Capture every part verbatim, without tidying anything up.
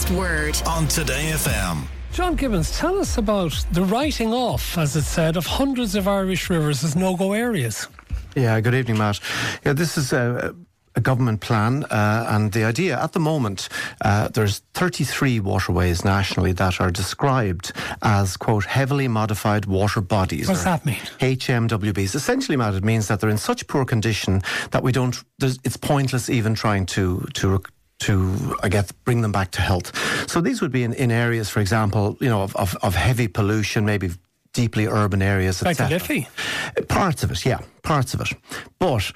last word on Today F M. John Gibbons, tell us about the writing off, as it said, of hundreds of Irish rivers as no-go areas. Yeah, good evening, Matt. Yeah, this is a, a government plan, uh, and the idea at the moment, uh, there's thirty-three waterways nationally that are described as, quote, heavily modified water bodies. What's that mean? H M W Bs. Essentially, Matt, it means that they're in such poor condition that we don't, it's pointless even trying to, to to, I guess, bring them back to health. So these would be in, in areas, for example, you know, of, of, of heavy pollution, maybe deeply urban areas, et cetera. Like the Liffey? Parts of it, yeah, parts of it. But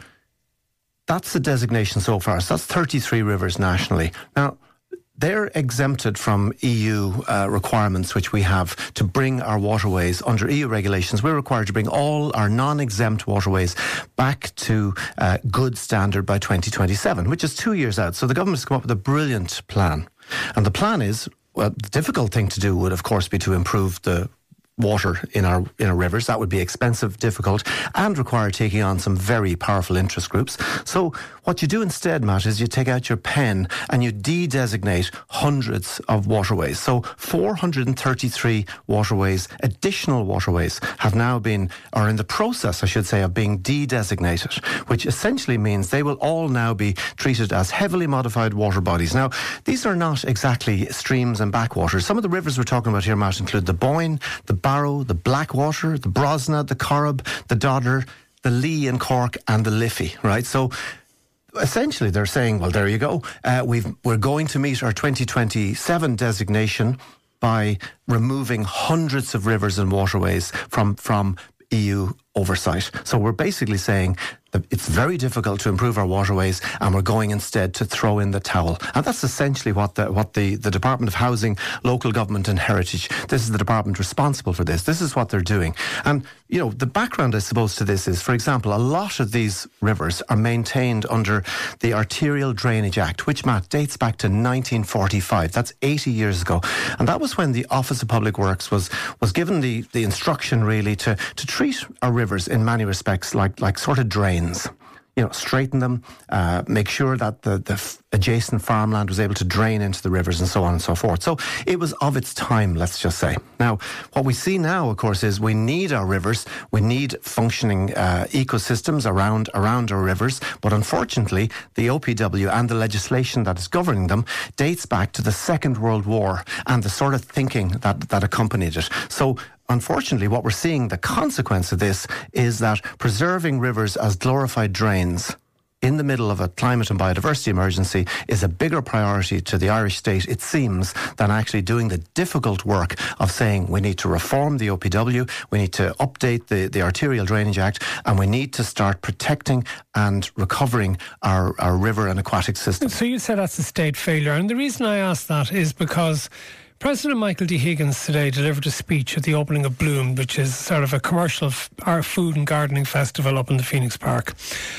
that's the designation so far. So that's thirty-three rivers nationally. Now, they're exempted from E U uh, requirements, which we have to bring our waterways under E U regulations. We're required to bring all our non-exempt waterways back to uh, good standard by twenty twenty-seven, which is two years out. So the government has come up with a brilliant plan. And the plan is, well, the difficult thing to do would, of course, be to improve the water in our in our rivers. That would be expensive, difficult, and require taking on some very powerful interest groups. So what you do instead, Matt, is you take out your pen and you de-designate hundreds of waterways. So four hundred thirty-three waterways, additional waterways, have now been, or in the process, I should say, of being de-designated, which essentially means they will all now be treated as heavily modified water bodies. Now, these are not exactly streams and backwaters. Some of the rivers we're talking about here, Matt, include the Boyne, the Barrow, the Blackwater, the Brosna, the Corrib, the Dodder, the Lee in Cork, and the Liffey, right? So essentially they're saying, well, there you go. Uh, we've, we're going to meet our twenty twenty-seven designation by removing hundreds of rivers and waterways from, from E U oversight. So we're basically saying that it's very difficult to improve our waterways, and we're going instead to throw in the towel. And that's essentially what the what the, the Department of Housing, Local Government and Heritage, this is the department responsible for this. This is what they're doing. And, you know, the background, I suppose, to this is, for example, a lot of these rivers are maintained under the Arterial Drainage Act, which, Matt, dates back to nineteen forty-five. That's eighty years ago. And that was when the Office of Public Works was was given the, the instruction, really, to, to treat our rivers in many respects like, like sort of drains. You know, straighten them, uh, make sure that the, the f- adjacent farmland was able to drain into the rivers and so on and so forth. So it was of its time, let's just say. Now, what we see now, of course, is we need our rivers. We need functioning uh, ecosystems around around our rivers. But unfortunately, the O P W and the legislation that is governing them dates back to the Second World War and the sort of thinking that, that accompanied it. So unfortunately, what we're seeing, the consequence of this, is that preserving rivers as glorified drains in the middle of a climate and biodiversity emergency is a bigger priority to the Irish state, it seems, than actually doing the difficult work of saying we need to reform the O P W, we need to update the, the Arterial Drainage Act, and we need to start protecting and recovering our, our river and aquatic system. So you said that's a state failure, and the reason I ask that is because President Michael D. Higgins today delivered a speech at the opening of Bloom, which is sort of a commercial f- our food and gardening festival up in the Phoenix Park.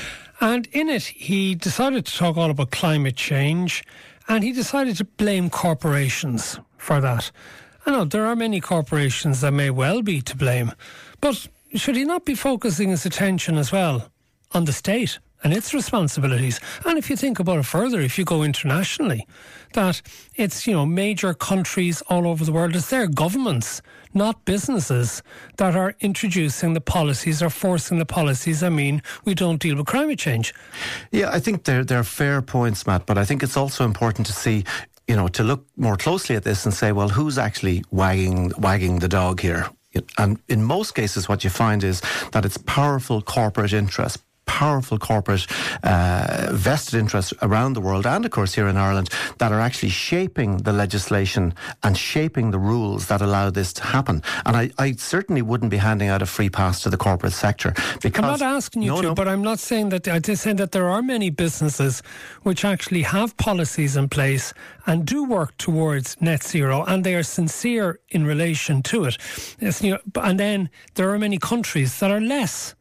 And in it, he decided to talk all about climate change, and he decided to blame corporations for that. I know there are many corporations that may well be to blame, but should he not be focusing his attention as well on the state and its responsibilities? And if you think about it further, if you go internationally, that it's, you know, major countries all over the world, it's their governments, not businesses, that are introducing the policies or forcing the policies that mean we don't deal with climate change. Yeah, I think they're, they're fair points, Matt, but I think it's also important to see, you know, to look more closely at this and say, well, who's actually wagging wagging the dog here? And in most cases, what you find is that it's powerful corporate interests, powerful corporate uh, vested interests around the world and, of course, here in Ireland that are actually shaping the legislation and shaping the rules that allow this to happen. And I, I certainly wouldn't be handing out a free pass to the corporate sector. Because I'm not asking you no, to, no. but I'm not saying that. I'm just saying that there are many businesses which actually have policies in place and do work towards net zero, and they are sincere in relation to it. It's, you know, and then there are many countries that are less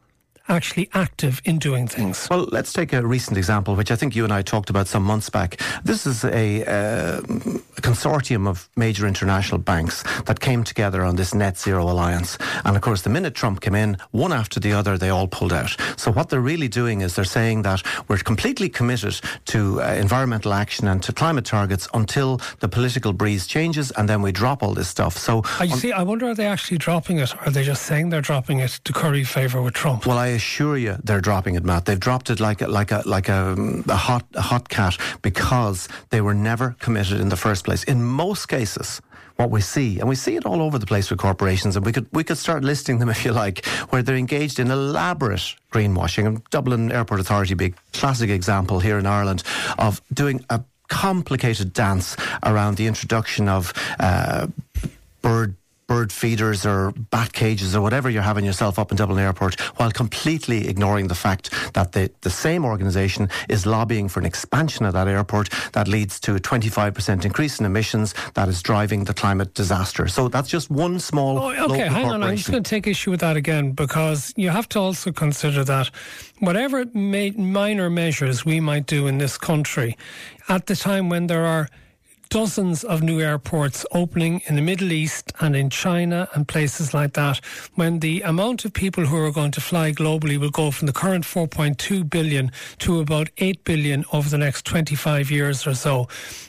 actually active in doing things. Well, let's take a recent example, which I think you and I talked about some months back. This is a, uh, a consortium of major international banks that came together on this net zero alliance. And of course, the minute Trump came in, one after the other, they all pulled out. So what they're really doing is they're saying that we're completely committed to uh, environmental action and to climate targets until the political breeze changes, and then we drop all this stuff. So, uh, you see, I wonder, are they actually dropping it? Or are they just saying they're dropping it to curry favour with Trump? Well, I assure you, they're dropping it, Matt. They've dropped it like a, like a like a, a hot a hot cat because they were never committed in the first place. In most cases, what we see, and we see it all over the place with corporations, and we could we could start listing them if you like, where they're engaged in elaborate greenwashing. And Dublin Airport Authority, big classic example here in Ireland of doing a complicated dance around the introduction of uh, bird bird feeders or bat cages or whatever you're having yourself up in Dublin Airport, while completely ignoring the fact that the, the same organisation is lobbying for an expansion of that airport that leads to a twenty-five percent increase in emissions that is driving the climate disaster. So that's just one small oh, okay, local hang corporation. on, I'm just going to take issue with that again, because you have to also consider that whatever ma- minor measures we might do in this country, at the time when there are dozens of new airports opening in the Middle East and in China and places like that, when the amount of people who are going to fly globally will go from the current four point two billion to about eight billion over the next twenty-five years or so.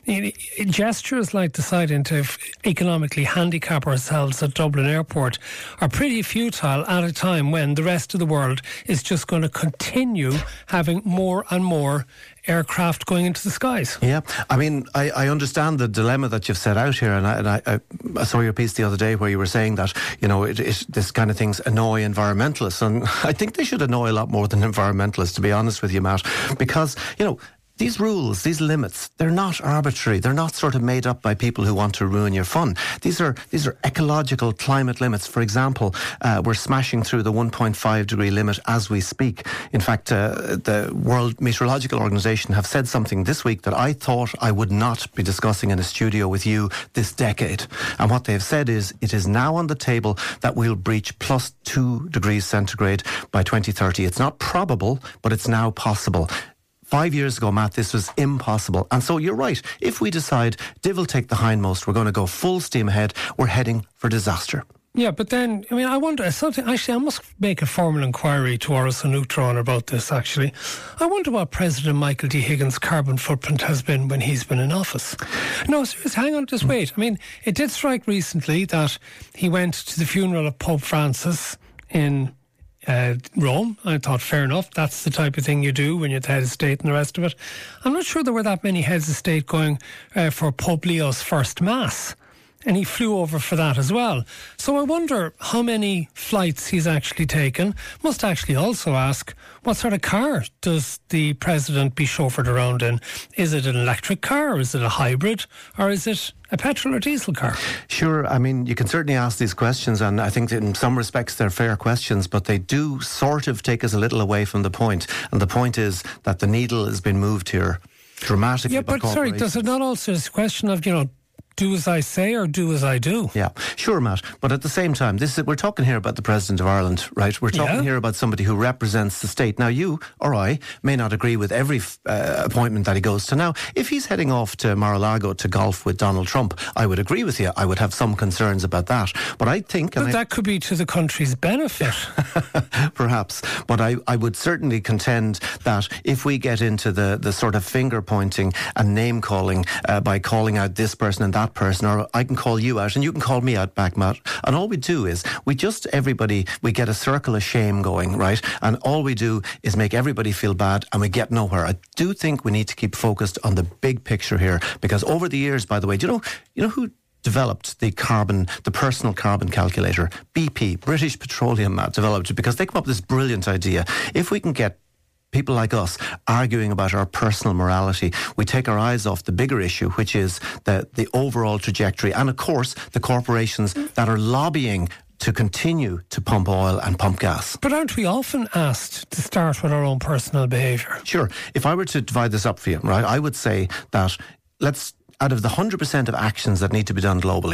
Gestures like deciding to economically handicap ourselves at Dublin Airport are pretty futile at a time when the rest of the world is just going to continue having more and more aircraft going into the skies. Yeah, I mean, I, I understand the dilemma that you've set out here, and, I, and I, I saw your piece the other day where you were saying that, you know, it, it, this kind of things annoy environmentalists, and I think they should annoy a lot more than environmentalists, to be honest with you, Matt, because, you know, these rules, these limits, they're not arbitrary. They're not sort of made up by people who want to ruin your fun. These are these are ecological climate limits. For example, uh, we're smashing through the one point five degree limit as we speak. In fact, uh, the World Meteorological Organization have said something this week that I thought I would not be discussing in a studio with you this decade. And what they've said is it is now on the table that we'll breach plus two degrees centigrade by twenty thirty. It's not probable, but it's now possible. Five years ago, Matt, this was impossible. And so you're right. If we decide Div will take the hindmost, we're going to go full steam ahead, we're heading for disaster. Yeah, but then, I mean, I wonder, something, actually, I must make a formal inquiry to Orison Neutron about this, actually. I wonder what President Michael D. Higgins' carbon footprint has been when he's been in office. No, seriously, hang on, just wait. I mean, it did strike recently that he went to the funeral of Pope Francis in Uh, Rome. I thought, fair enough, that's the type of thing you do when you're the head of state and the rest of it. I'm not sure there were that many heads of state going uh, for Pope Leo's first mass, and he flew over for that as well. So I wonder how many flights he's actually taken. Must actually also ask, what sort of car does the president be chauffeured around in? Is it an electric car, or is it a hybrid, or is it a petrol or diesel car? Sure, I mean, you can certainly ask these questions, and I think in some respects they're fair questions, but they do sort of take us a little away from the point. And the point is that the needle has been moved here dramatically. Yeah, but sorry, does it not also, it's a question of, you know, do as I say or do as I do? Yeah, sure, Matt. But at the same time, this is, we're talking here about the President of Ireland, right? We're talking yeah. here about somebody who represents the state. Now, you or I may not agree with every uh, appointment that he goes to. Now, if he's heading off to Mar-a-Lago to golf with Donald Trump, I would agree with you. I would have some concerns about that. But I think... But and that I, could be to the country's benefit. Perhaps. But I, I would certainly contend that if we get into the, the sort of finger-pointing and name-calling uh, by calling out this person and that person, or I can call you out and you can call me out back, Matt, and all we do is we just everybody we get a circle of shame going, right? And all we do is make everybody feel bad and we get nowhere. I do think we need to keep focused on the big picture here, because over the years, by the way, do you know you know who developed the carbon, the personal carbon calculator? B P, British Petroleum, Matt, developed it because they come up with this brilliant idea. If we can get people like us arguing about our personal morality, we take our eyes off the bigger issue, which is the, the overall trajectory. And of course, the corporations that are lobbying to continue to pump oil and pump gas. But aren't we often asked to start with our own personal behaviour? Sure. If I were to divide this up for you, right, I would say that let's, out of the one hundred percent of actions that need to be done globally,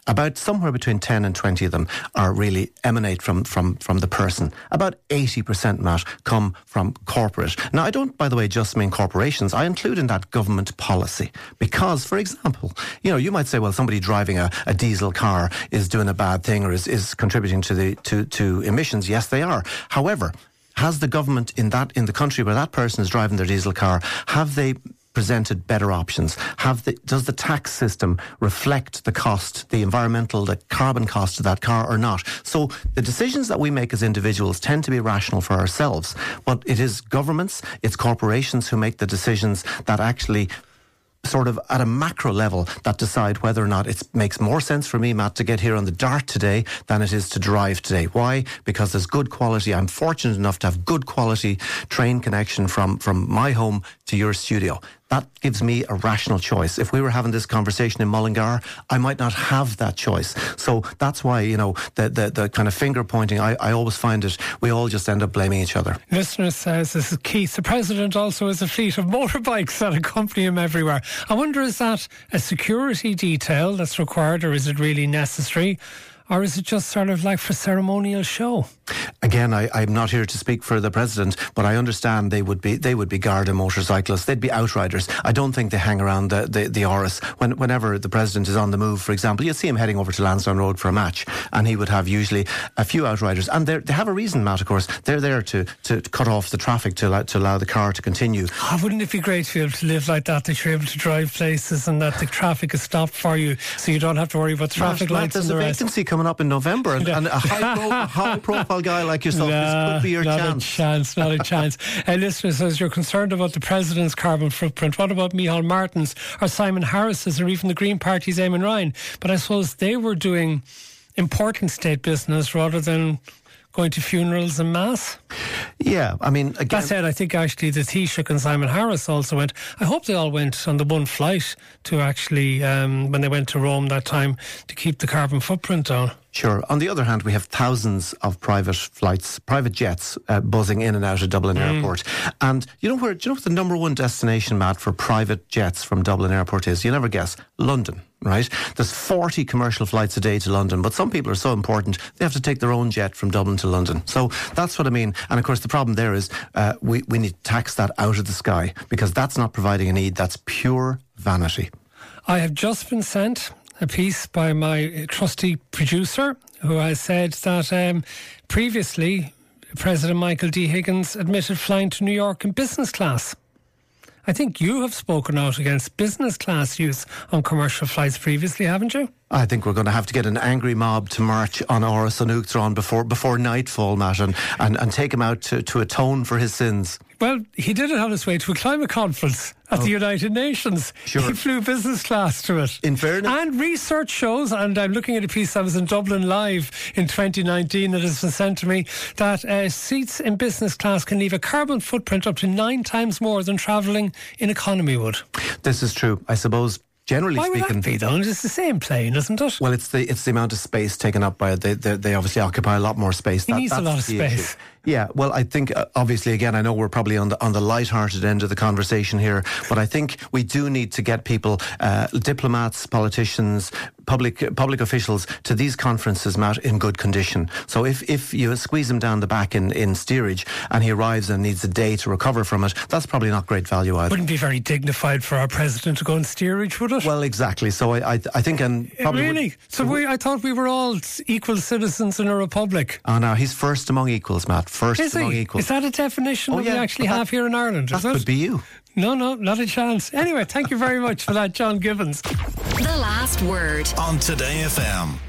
about somewhere between ten and twenty of them are really emanate from, from, from the person. About eighty percent, Matt, come from corporate. Now, I don't, by the way, just mean corporations. I include in that government policy. Because, for example, you know, you might say, well, somebody driving a, a diesel car is doing a bad thing or is, is contributing to the to, to emissions. Yes, they are. However, has the government in that in the country where that person is driving their diesel car, have they presented better options? Have the, does the tax system reflect the cost, the environmental, the carbon cost of that car or not? So the decisions that we make as individuals tend to be rational for ourselves, but it is governments, it's corporations who make the decisions that actually sort of at a macro level that decide whether or not it makes more sense for me, Matt, to get here on the Dart today than it is to drive today. Why? Because there's good quality. I'm fortunate enough to have good quality train connection from, from my home to your studio. That gives me a rational choice. If we were having this conversation in Mullingar, I might not have that choice. So that's why, you know, the the, the kind of finger pointing, I, I always find it, we all just end up blaming each other. Listener says, this is Keith, the President also has a fleet of motorbikes that accompany him everywhere. I wonder, is that a security detail that's required, or is it really necessary? Or is it just sort of like for ceremonial show? Again, I, I'm not here to speak for the President, but I understand they would be they would be Garda motorcyclists. They'd be outriders. I don't think they hang around the, the, the Áras. When, whenever the President is on the move, for example, you'd see him heading over to Lansdowne Road for a match, and he would have usually a few outriders. And they have a reason, Matt, of course. They're there to, to cut off the traffic to allow, to allow the car to continue. Oh, wouldn't it be great to be able to live like that, that you're able to drive places and that the traffic is stopped for you, so you don't have to worry about traffic Matt, lights Matt, and the there's a rest. vacancy coming up in November, and, and a high, pro, high profile guy like yourself, nah, this could be your not chance. a chance, not a chance. A listener says, you're concerned about the President's carbon footprint. What about Micheál Martin's or Simon Harris's or even the Green Party's Eamon Ryan? But I suppose they were doing important state business rather than going to funerals and mass. Yeah, I mean, again, that said, I think actually the Taoiseach and Simon Harris also went. I hope they all went on the one flight to actually, um, when they went to Rome that time, to keep the carbon footprint down. Sure. On the other hand, we have thousands of private flights, private jets uh, buzzing in and out of Dublin mm. Airport. And you know where? Do you know what the number one destination, Matt, for private jets from Dublin Airport is? You never guess. London, right? There's forty commercial flights a day to London, but some people are so important they have to take their own jet from Dublin to London. So that's what I mean. And of course, the problem there is uh, we we need to tax that out of the sky, because that's not providing a need. That's pure vanity. I have just been sent a piece by my trusty producer who has said that um, previously President Michael D. Higgins admitted flying to New York in business class. I think you have spoken out against business class use on commercial flights previously, haven't you? I think we're going to have to get an angry mob to march on Áras an Uachtaráin before before nightfall, Matt, and, and, and take him out to, to atone for his sins. Well, he did it on his way to a climate conference at oh. the United Nations. Sure. He flew business class to it. In fairness. And research shows, and I'm looking at a piece that was in Dublin Live in twenty nineteen that has been sent to me, that uh, seats in business class can leave a carbon footprint up to nine times more than travelling in economy would. This is true. I suppose, generally Why speaking, would that be though? It's the same plane, isn't it? Well, it's the it's the amount of space taken up by it. They they, they obviously occupy a lot more space. He that, needs a lot of space. Issue. Yeah, well, I think uh, obviously again, I know we're probably on the on the light-hearted end of the conversation here, but I think we do need to get people, uh, diplomats, politicians, public public officials to these conferences, Matt, in good condition. So if if you squeeze him down the back in in steerage and he arrives and needs a day to recover from it, that's probably not great value either. Wouldn't be very dignified for our president to go in steerage, would it? Well, exactly. So I I, I think and probably really. Would, so we I thought we were all equal citizens in a republic. Oh no, he's first among equals, Matt. First is among he? equals. Is that a definition oh, that yeah, we actually that, have here in Ireland? That is could it? be you. No, no, not a chance. Anyway, thank you very much for that, John Gibbons. The Last Word on Today F M.